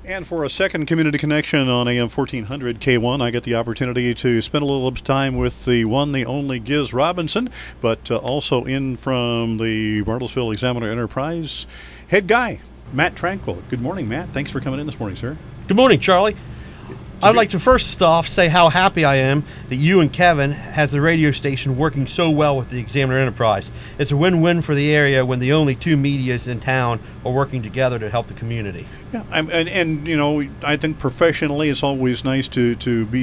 And for a second community connection on AM 1400 K1, I get the opportunity to spend a little time with the one, the only Giz Robinson, but also in from the Bartlesville Examiner Enterprise, head guy, Matt Tranquil. Good morning, Matt. Thanks for coming in this morning, sir. Good morning, Charlie. I'd like to first off say how happy I am that you and Kevin has the radio station working so well with the Examiner Enterprise. It's a win-win for the area when the only two medias in town are working together to help the community. Yeah, and you know, I think professionally it's always nice to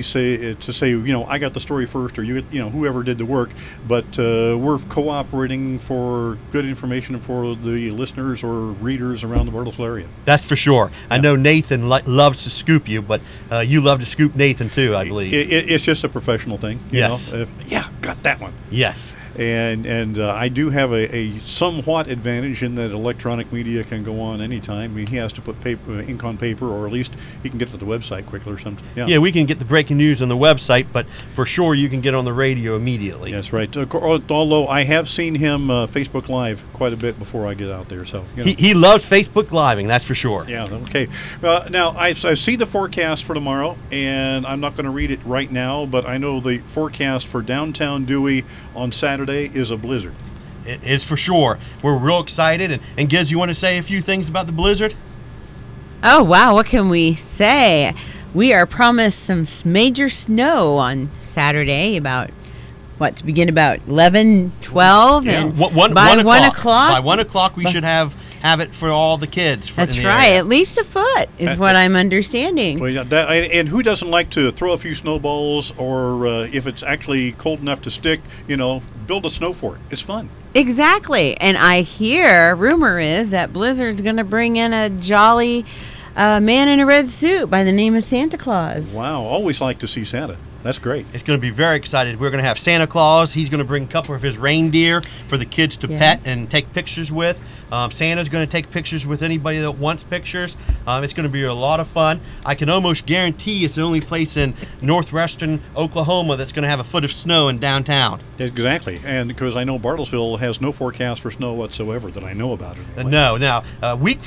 say you know, I got the story first, or you know, whoever did the work, but we're cooperating for good information for the listeners or readers around the Bartlesville area. That's for sure. Yeah. I know Nathan loves to scoop you, but you love to scoop Nathan too, I believe. It's just a professional thing. Yes. Yeah, got that one. Yes. And I do have a somewhat advantage in that electronic media can go on anytime. I mean, he has to put ink on paper, or at least he can get to the website quickly or something. Yeah, we can get the breaking news on the website, but for sure you can get on the radio immediately. That's right. Although I have seen him Facebook Live quite a bit before I get out there. So you know. He loves Facebook Living, that's for sure. Yeah, okay. Now, I see the forecast for tomorrow, and I'm not going to read it right now, but I know the forecast for downtown Dewey on Saturday is a blizzard. It's for sure. We're real excited. And Giz, you want to say a few things about the blizzard? Oh, wow. What can we say? We are promised some major snow on Saturday to begin about 11, 12, yeah. and by 1 o'clock. By 1 o'clock, we should have it for all the kids. That's right. At least a foot is what I'm understanding. Well, yeah, and who doesn't like to throw a few snowballs, or if it's actually cold enough to stick, you know, build a snow fort. It's fun. Exactly. And I hear, rumor is that Blizzard's going to bring in a jolly man in a red suit by the name of Santa Claus. Wow. Always like to see Santa. That's great. It's going to be very excited. We're going to have Santa Claus. He's going to bring a couple of his reindeer for the kids to pet and take pictures with. Santa's going to take pictures with anybody that wants pictures. It's going to be a lot of fun. I can almost guarantee it's the only place in northwestern Oklahoma that's going to have a foot of snow in downtown. Exactly, and because I know Bartlesville has no forecast for snow whatsoever that I know about. Anyway. I think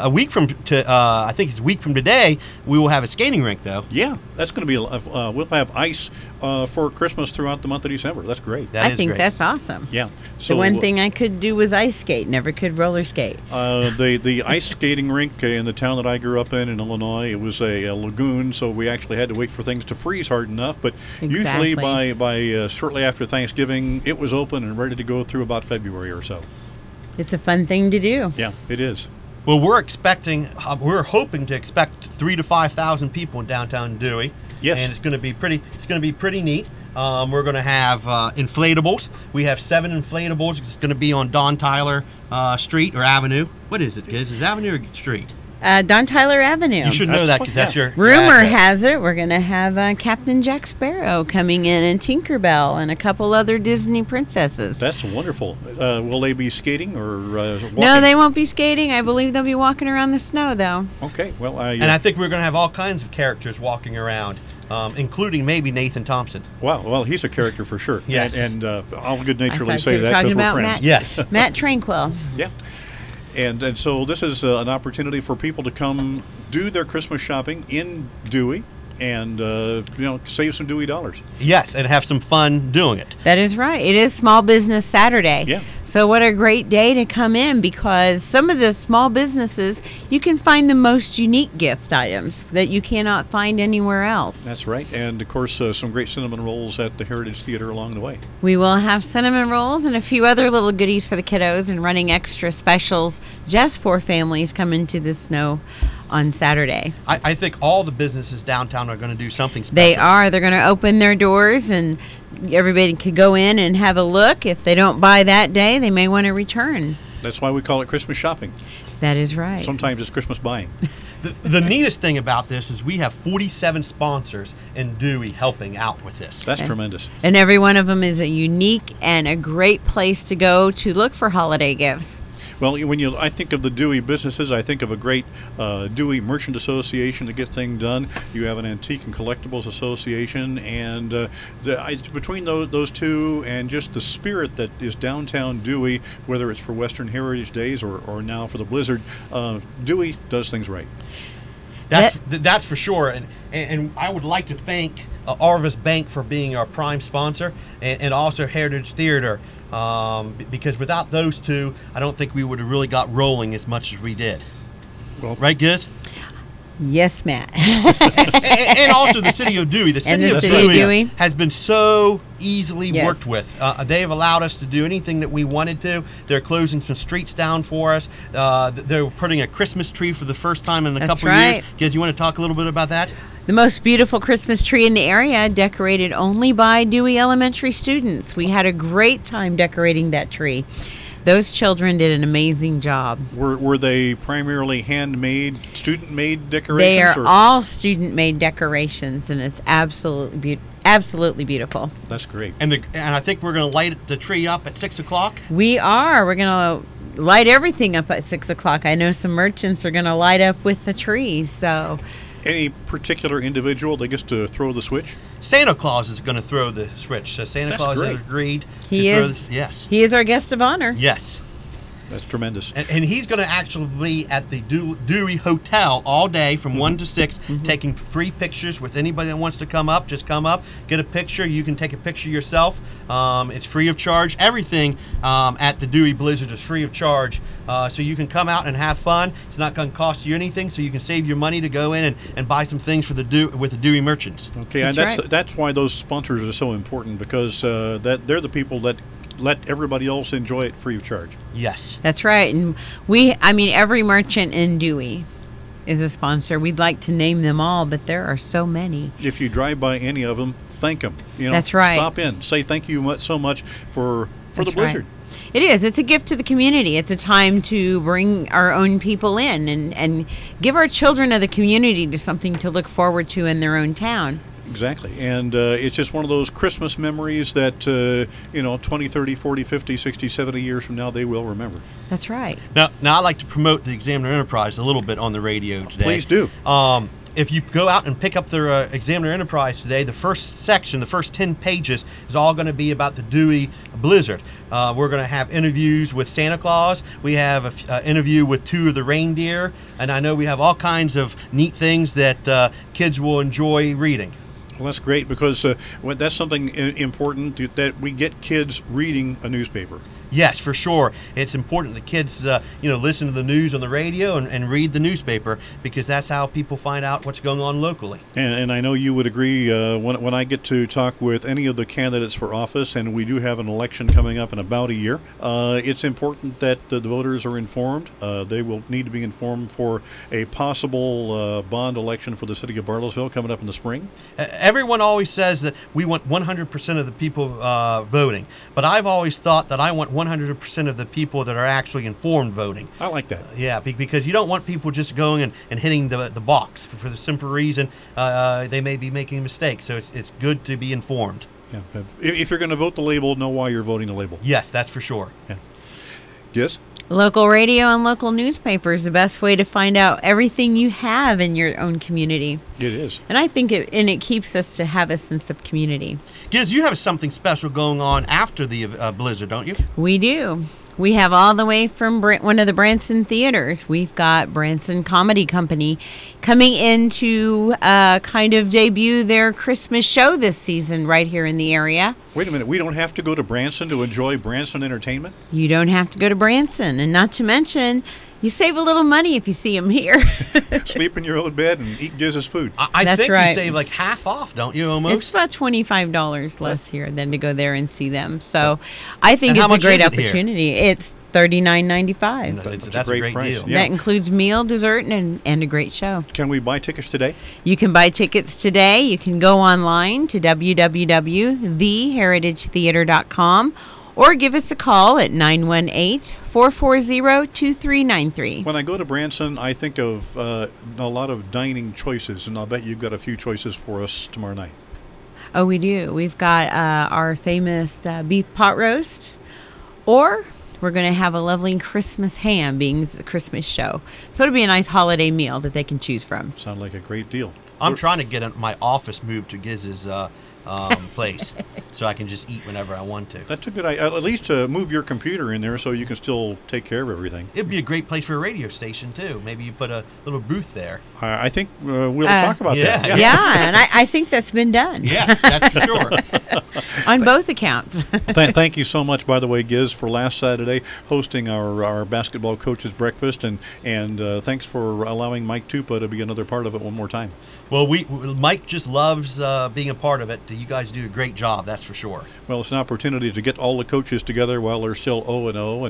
it's a week from today, we will have a skating rink though. Yeah, that's going to be. We'll have ice for Christmas throughout the month of December. That's great. I think that's awesome. Yeah. So the one thing I could do was ice skate. Never could roller skate. The ice skating rink in the town that I grew up in Illinois, it was a lagoon, so we actually had to wait for things to freeze hard enough. But usually by shortly after Thanksgiving, it was open and ready to go through about February or so. It's a fun thing to do. Yeah, it is. Well, we're hoping to expect 3,000 to 5,000 people in downtown Dewey. Yes. And it's going to be pretty neat. We're going to have inflatables. We have 7 inflatables. It's going to be on Don Tyler Street or Avenue. What is it, Giz? Is it Avenue or Street? Don Tyler Avenue. You should know that because that's your rumor has it we're going to have Captain Jack Sparrow coming in, and Tinkerbell, and a couple other Disney princesses. That's wonderful. Will they be skating or walking? No, they won't be skating. I believe they'll be walking around the snow, though. Okay. Well, and I think we're going to have all kinds of characters walking around. Including maybe Nathan Thompson. Wow, well, he's a character for sure. Yes. And I'll good-naturedly say that because we're friends. Matt, yes. Matt Tranquil. Yeah. And so this is an opportunity for people to come do their Christmas shopping in Dewey and, save some Dewey dollars. Yes, and have some fun doing it. That is right. It is Small Business Saturday. Yeah. So what a great day to come in, because some of the small businesses, you can find the most unique gift items that you cannot find anywhere else. That's right. And, of course, some great cinnamon rolls at the Heritage Theater along the way. We will have cinnamon rolls and a few other little goodies for the kiddos, and running extra specials just for families coming to the snow on Saturday. I think all the businesses downtown are going to do something special. They are. They're going to open their doors, and everybody could go in and have a look. If they don't buy that day, they may want to return. That's why we call it Christmas shopping. That is right. Sometimes it's Christmas buying. The neatest thing about this is we have 47 sponsors in Dewey helping out with this. That's tremendous. And every one of them is a unique and a great place to go to look for holiday gifts. Well, I think of the Dewey businesses, I think of a great Dewey Merchant Association to get things done. You have an Antique and Collectibles Association, and between those two and just the spirit that is downtown Dewey, whether it's for Western Heritage Days or now for the Blizzard, Dewey does things right. That's for sure. And I would like to thank Arvis Bank for being our prime sponsor, and also Heritage Theater, because without those two, I don't think we would have really got rolling as much as we did. Well, right, Giz? Yes, Matt. and also the city of Dewey. The city of Dewey has been so easily worked with. They've allowed us to do anything that we wanted to. They're closing some streets down for us. They're putting a Christmas tree for the first time in a couple of years. Giz, you want to talk a little bit about that? The most beautiful Christmas tree in the area, decorated only by Dewey Elementary students. We had a great time decorating that tree. Those children did an amazing job. Were they primarily handmade, student-made decorations? They are all student-made decorations, and it's absolutely beautiful. That's great. And I think we're going to light the tree up at 6 o'clock. We are. We're going to light everything up at 6 o'clock. I know some merchants are going to light up with the trees, so... Any particular individual that gets to throw the switch? Santa Claus is going to throw the switch. So Santa Claus has agreed. He is our guest of honor. Yes. That's tremendous. And he's going to actually be at the Dewey Hotel all day from 1 to 6, taking free pictures with anybody that wants to come up. Just come up, get a picture. You can take a picture yourself. It's free of charge. Everything at the Dewey Blizzard is free of charge. So you can come out and have fun. It's not going to cost you anything, so you can save your money to go in and buy some things for with the Dewey merchants. Okay, that's why those sponsors are so important, because that they're the people that let everybody else enjoy it free of charge. Yes. That's right. And every merchant in Dewey is a sponsor. We'd like to name them all, but there are so many. If you drive by any of them, thank them. That's right. Stop in. Say thank you so much for the Blizzard. Right. It is. It's a gift to the community. It's a time to bring our own people in and give our children of the community to something to look forward to in their own town. Exactly. And it's just one of those Christmas memories that, 20, 30, 40, 50, 60, 70 years from now, they will remember. That's right. Now I'd like to promote the Examiner Enterprise a little bit on the radio today. Please do. If you go out and pick up their Examiner Enterprise today, the first section, the first 10 pages, is all going to be about the Dewey Blizzard. We're going to have interviews with Santa Claus. We have an interview with 2 of the reindeer. And I know we have all kinds of neat things that kids will enjoy reading. Well, that's great, because that's something important, that we get kids reading a newspaper. Yes, for sure. It's important that kids, listen to the news on the radio and read the newspaper, because that's how people find out what's going on locally. And I know you would agree, when I get to talk with any of the candidates for office, and we do have an election coming up in about a year, it's important that the voters are informed. They will need to be informed for a possible bond election for the city of Bartlesville coming up in the spring. Everyone always says that we want 100% of the people voting, but I've always thought that I want 100% of the people that are actually informed voting. I like that. Yeah, because you don't want people just going and hitting the box for the simple reason they may be making a mistake. So it's good to be informed. Yeah. If you're going to vote the label, know why you're voting the label. Yes, that's for sure. Yeah. Yes? Local radio and local newspaper is the best way to find out everything you have in your own community. It is. And I think it keeps us to have a sense of community. Giz, you have something special going on after the Blizzard, don't you? We do. We have all the way from one of the Branson theaters. We've got Branson Comedy Company coming in to kind of debut their Christmas show this season right here in the area. Wait a minute. We don't have to go to Branson to enjoy Branson entertainment? You don't have to go to Branson. And not to mention, you save a little money if you see them here. Sleep in your own bed and eat Giz's food. I think you save like half off, don't you, almost? It's about $25 less here than to go there and see them. So I think it's a great opportunity. It's $39.95. That's a great price. deal. Yeah. That includes meal, dessert, and a great show. Can we buy tickets today? You can buy tickets today. You can go online to www.theheritagetheater.com or give us a call at 918-440-2393. When I go to Branson, I think of a lot of dining choices, and I'll bet you've got a few choices for us tomorrow night. Oh, we do. We've got our famous beef pot roast, or we're going to have a lovely Christmas ham, being the Christmas show. So it'll be a nice holiday meal that they can choose from. Sound like a great deal. I'm trying to get my office moved to Giz's place, so I can just eat whenever I want to. That's a good idea. At least to move your computer in there so you can still take care of everything. It'd be a great place for a radio station too. Maybe you put a little booth there. I think we'll talk about yeah. that. Yeah, and I think that's been done. Yes, that's for sure. On both accounts. Thank you so much, by the way, Giz, for last Saturday hosting our basketball coaches breakfast, and thanks for allowing Mike Tupa to be another part of it one more time. Well, Mike just loves being a part of it. You guys do a great job, that's for sure. Well, it's an opportunity to get all the coaches together while they're still 0-0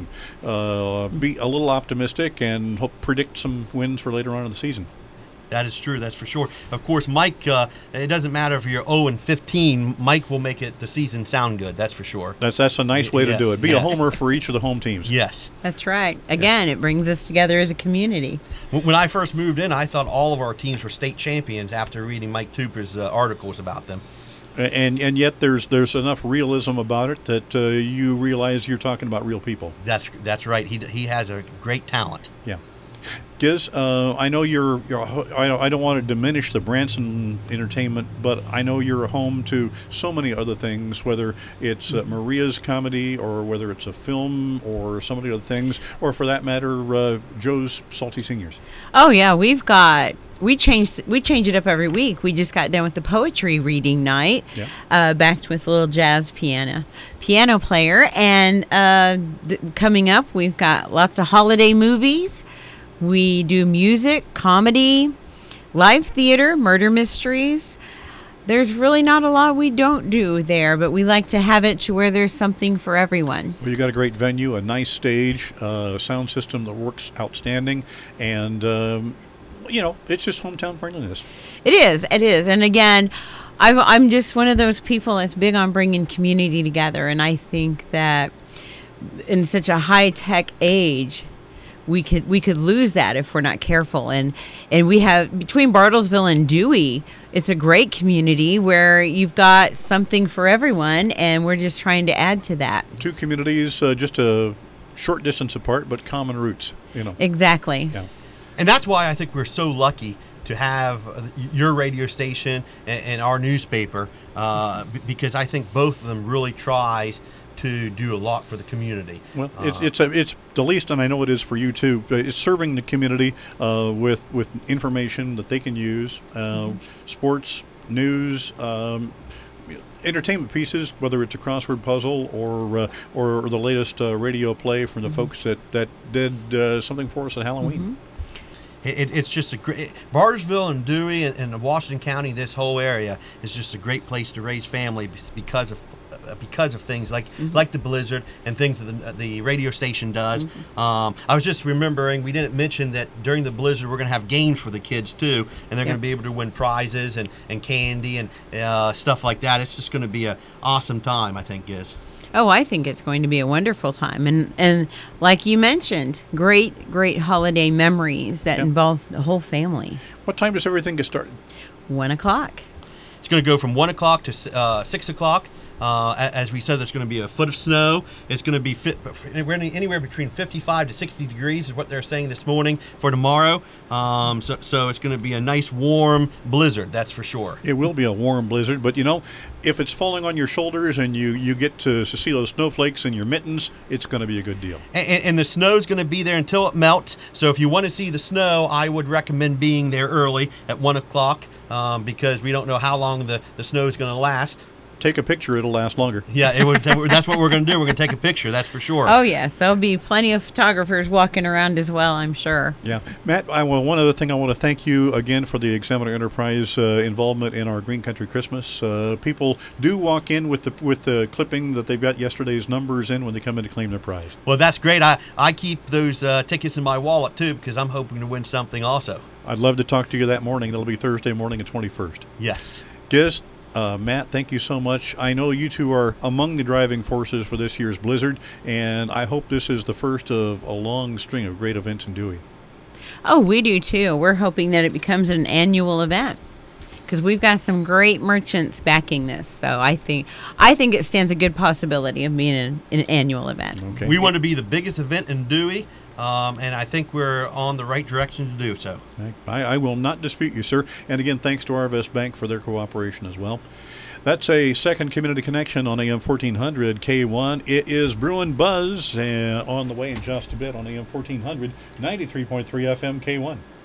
and be a little optimistic and predict some wins for later on in the season. That is true. That's for sure. Of course, Mike. It doesn't matter if you're 0-15. Mike will make the season sound good. That's for sure. That's a nice way to do it. Be a homer for each of the home teams. Yes. That's right. Again, it brings us together as a community. When I first moved in, I thought all of our teams were state champions after reading Mike Tupa's articles about them. And yet there's enough realism about it that you realize you're talking about real people. That's right. He has a great talent. Yeah. Giz, I know I don't want to diminish the Branson Entertainment, but I know you're home to so many other things, whether it's Maria's comedy or whether it's a film or some of the other things, or for that matter, Joe's Salty Seniors. Oh yeah, we change it up every week. We just got done with the poetry reading night, backed with a little jazz piano player, and coming up we've got lots of holiday movies. We do music, comedy, live theater, murder mysteries. There's really not a lot we don't do there, but we like to have it to where there's something for everyone. Well, you got a great venue, a nice stage, a sound system that works outstanding, and it's just hometown friendliness. It is. And again, I'm just one of those people that's big on bringing community together, and I think that in such a high-tech age, we could lose that if we're not careful. And we have, between Bartlesville and Dewey, it's a great community where you've got something for everyone, and we're just trying to add to that. Two communities just a short distance apart, but common roots, Exactly. Yeah. And that's why I think we're so lucky to have your radio station and our newspaper, because I think both of them really tries to do a lot for the community. Well, it's the least, and I know it is for you too. It's serving the community with information that they can use, sports, news, entertainment pieces, whether it's a crossword puzzle or the latest radio play from the folks that did something for us at Halloween. It's just a great Bartlesville and Dewey and Washington County. This whole area is just a great place to raise family because of things like the Blizzard and things that the radio station does. I was just remembering, we didn't mention that during the Blizzard we're going to have games for the kids too, and they're going to be able to win prizes and candy and stuff like that. It's just going to be an awesome time, I think, Giz. Oh, I think it's going to be a wonderful time. And like you mentioned, great holiday memories that involve the whole family. What time does everything get started? 1 o'clock. It's going to go from 1 o'clock to 6 o'clock. As we said, there's going to be a foot of snow. It's going to be anywhere between 55 to 60 degrees is what they're saying this morning for tomorrow. So it's going to be a nice warm blizzard, that's for sure. It will be a warm blizzard, but if it's falling on your shoulders and you get to see those snowflakes in your mittens, it's going to be a good deal. And the snow's going to be there until it melts. So if you want to see the snow, I would recommend being there early at 1 o'clock because we don't know how long the snow is going to last. Take a picture, it'll last longer. Yeah, that's what we're going to do. We're going to take a picture, that's for sure. Oh, yes. There'll be plenty of photographers walking around as well, I'm sure. Yeah. Matt, one other thing, I want to thank you again for the Examiner Enterprise involvement in our Green Country Christmas. People do walk in with the clipping that they've got yesterday's numbers in when they come in to claim their prize. Well, that's great. I keep those tickets in my wallet, too, because I'm hoping to win something also. I'd love to talk to you that morning. It'll be Thursday morning, the 21st. Yes. Giz, Matt, thank you so much. I know you two are among the driving forces for this year's Blizzard, and I hope this is the first of a long string of great events in Dewey. Oh, we do too. We're hoping that it becomes an annual event because we've got some great merchants backing this. So I think it stands a good possibility of being an annual event. Okay. We want to be the biggest event in Dewey. And I think we're on the right direction to do so. I will not dispute you, sir. And again, thanks to Arvest Bank for their cooperation as well. That's a second community connection on AM 1400 K1. It is Bruin Buzz on the way in just a bit on AM 1400, 93.3 FM K1.